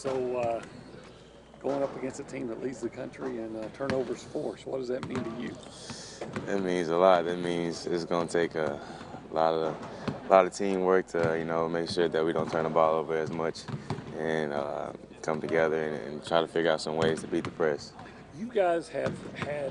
So going up against a team that leads the country in turnovers force, what does that mean to you? That means a lot. That means it's going to take a lot of teamwork to make sure that we don't turn the ball over as much and come together and try to figure out some ways to beat the press. You guys have had,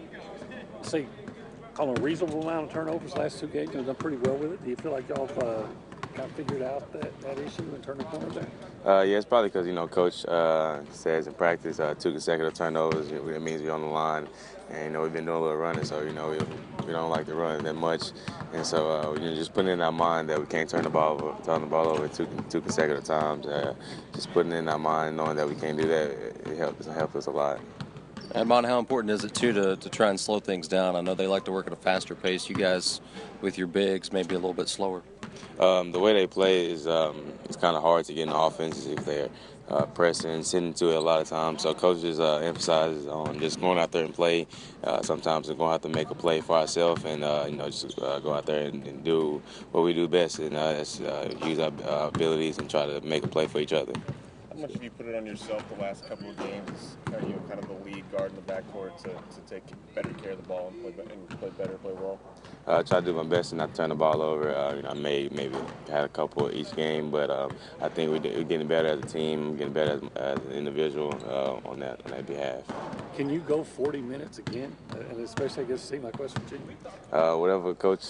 say, call a reasonable amount of turnovers last two games. You've done pretty well with it. Do you feel like y'all have kind of figured out that issue and turned the corner there? Yeah, it's probably because Coach says in practice 2 consecutive turnovers. It means we're on the line, and we've been doing a little running, so we don't like to run that much, and so just putting in our mind that we can't turn the ball over two consecutive times. Just putting in our mind, knowing that we can't do that, it helps us a lot. Edmond, how important is it, too, to try and slow things down? I know they like to work at a faster pace. You guys, with your bigs, maybe a little bit slower. The way they play is it's kind of hard to get in the offenses if they're pressing, sitting to it a lot of times. So coaches emphasizes on just going out there and play. Sometimes we're going to have to make a play for ourselves and just go out there and do what we do best, and that's use our abilities and try to make a play for each other. How much have you put it on yourself the last couple of games? Kind of the lead guard in the backcourt to take better care of the ball and play better, play well? I try to do my best and not turn the ball over. I maybe had a couple each game, but I think we're getting better as a team, getting better as an individual on that behalf. Can you go 40 minutes again, and especially against a team like West Virginia? Whatever coach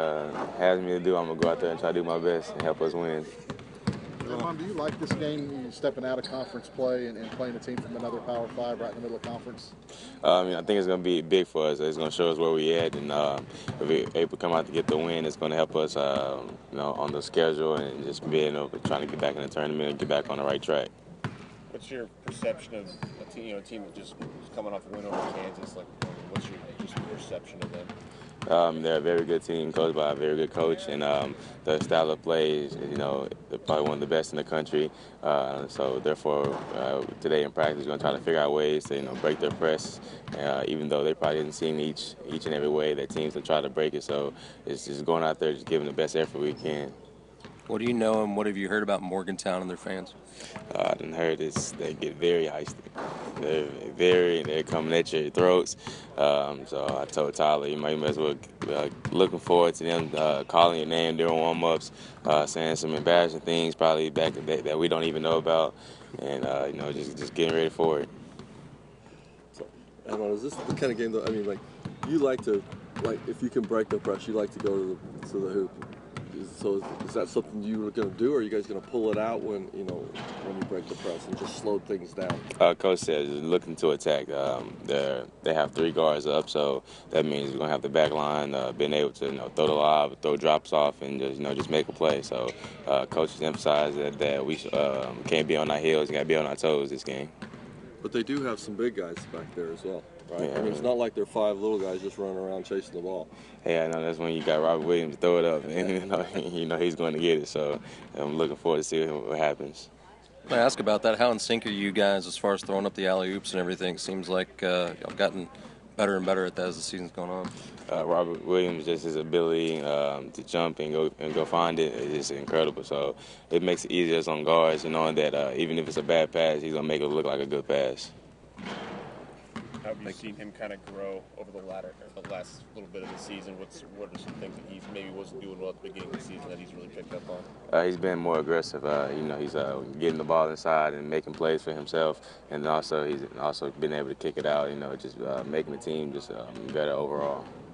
has me to do, I'm going to go out there and try to do my best and help us win. Mom, do you like this game, you stepping out of conference play and playing a team from another Power 5 right in the middle of conference? I think it's going to be big for us. It's going to show us where we're at, and if we're able to come out to get the win, it's going to help us, on the schedule and just being able to try to get back in the tournament and get back on the right track. What's your perception of a team that just was coming off a win over Kansas? What's your perception of them? They're a very good team, coached by a very good coach, and their style of play is, they're probably one of the best in the country. So therefore, today in practice, we're going to try to figure out ways to, break their press, even though they probably haven't seen each and every way that teams have tried to break it. So it's just going out there, just giving the best effort we can. What do you know and what have you heard about Morgantown and their fans? I done heard they get very heisty. They're coming at your throats. So I told Tyler, you might as well looking forward to them calling your name during warm-ups, saying some embarrassing things probably back in the day that we don't even know about, and just getting ready for it. So, Edmond, is this the kind of game that you like to if you can break the press, you like to go to the hoop. So is that something you were going to do, or are you guys going to pull it out when you break the press and just slow things down? Coach says looking to attack. They have 3 guards up, so that means we're going to have the back line being able to throw the lob, throw drops off, and just make a play. So coach has emphasized that we can't be on our heels, we got to be on our toes this game. But they do have some big guys back there as well, right? Yeah, it's not like they're 5 little guys just running around chasing the ball. Hey, I know that's when you got Robert Williams to throw it up, and he's going to get it. So I'm looking forward to see what happens. Can I ask about that? How in sync are you guys as far as throwing up the alley-oops and everything? It seems like y'all gotten better and better at that as the season's gone on. Robert Williams, just his ability to jump and go find it is just incredible. So it makes it easier on guards, knowing that even if it's a bad pass, he's gonna make it look like a good pass. How have you seen him kind of grow over the last little bit of the season? What are some things that he maybe wasn't doing well at the beginning of the season that he's really picked up on? He's been more aggressive. He's getting the ball inside and making plays for himself, and he's also been able to kick it out. Just making the team just better overall.